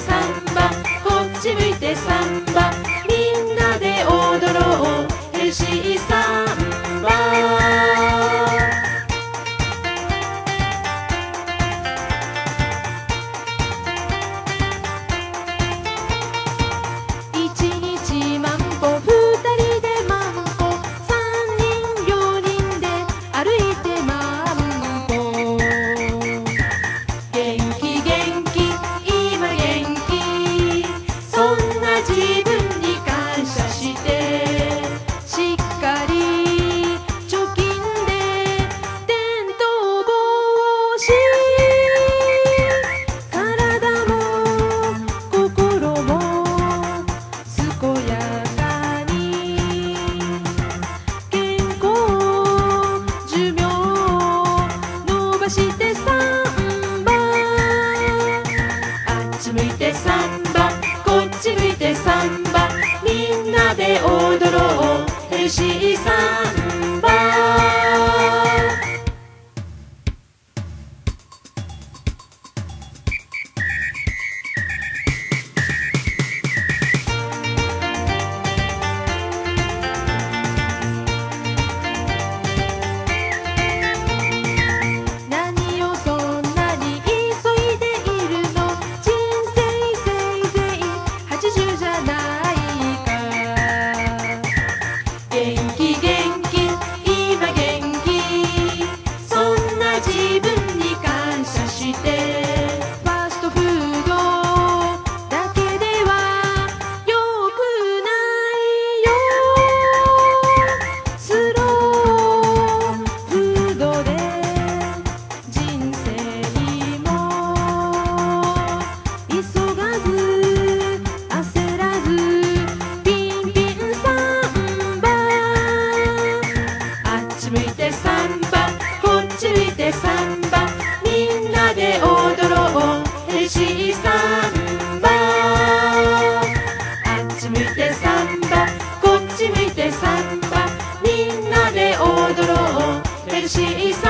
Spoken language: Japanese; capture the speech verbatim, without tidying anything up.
サンバ、こっち向いてサンバ、みんなで踊ろうヘルシーサンバ。一日万歩、二人で万歩、三人四人で歩いて万歩。元気元気今元気、そんな自分に感謝して、しっかり貯金で転倒防止、体も心も健やかに、健康寿命伸ばしてサンバ。あっち向いてサンバ、こっち向いてサンバ、みんなで踊ろうヘルシーサンバ。何をそんなに急いでいるの、人生せいぜいはちじゅうじゃないか。元気元気今元気、そんな自分に感謝して、ファストフードだけではよくないよ、スローフードで人生も急がず焦らず、ピンピンサンバ。あっち向いてサンバ、こっち向いてサンバ、みんなで踊ろうヘルシーサンバ。あっち向いてサンバ、こっち向いてサンバ、みんなで踊ろうヘルシーサンバ。